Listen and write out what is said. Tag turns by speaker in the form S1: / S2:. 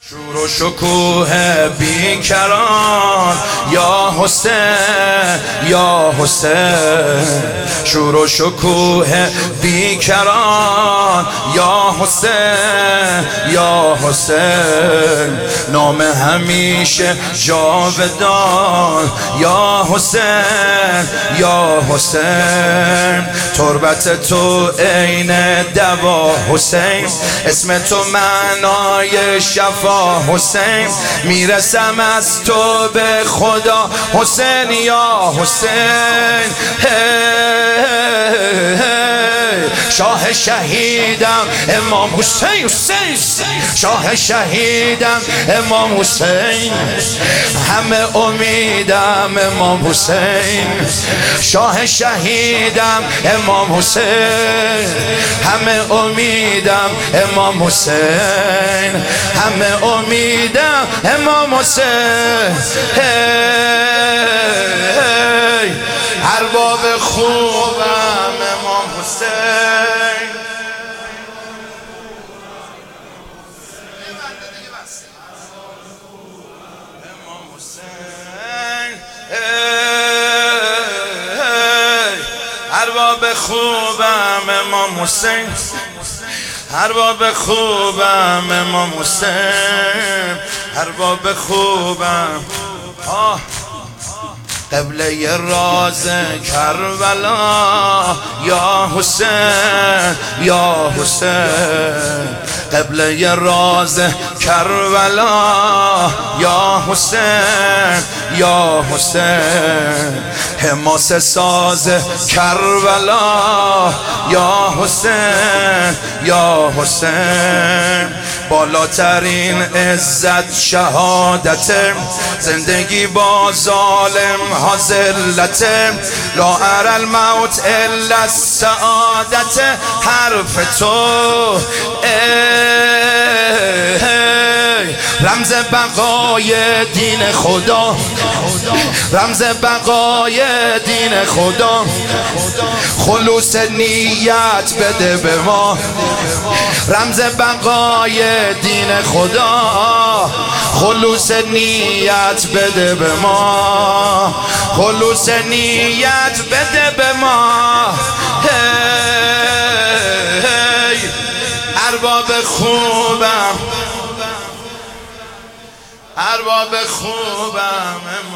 S1: شور و شکوه بیکران یا حسین یا حسین، شور و شکوه بیکران یا حسین یا حسین، نام همیشه جاودان یا حسین یا حسین، تربت تو عین دوا حسین، اسم تو معنای شفا حسین، میرسم از تو به خدا حسین یا حسین. شاه شهیدم امام حسین، حسین شاه شهیدم امام حسین، همه امیدم امام حسین، شاه شهیدم امام حسین، همه امیدم امام حسین، همه امیدم امام حسین. ارباب خوبم امام حسین، امام حسین، ارباب خوبم امام حسین، ارباب خوبم امام حسین، ارباب خوبم. قبله راز کربلا یا حسین یا حسین، قبله راز کربلا یا حسین یا حسین، حماس ساز کربلا یا حسین یا حسین، بالاترین عزت شهادت، زندگی با ظالم ها ذلت، لا اری الموت الا السعادت، حرف تو رمز بقای دین خدا، رمز بقای دین خدا، خلوص نیت بده به ما، رمز بقای دین خدا، خلوص نیت بده به ما، خلوص نیت بده به ما. ارباب خوبم، ارباب خوبم.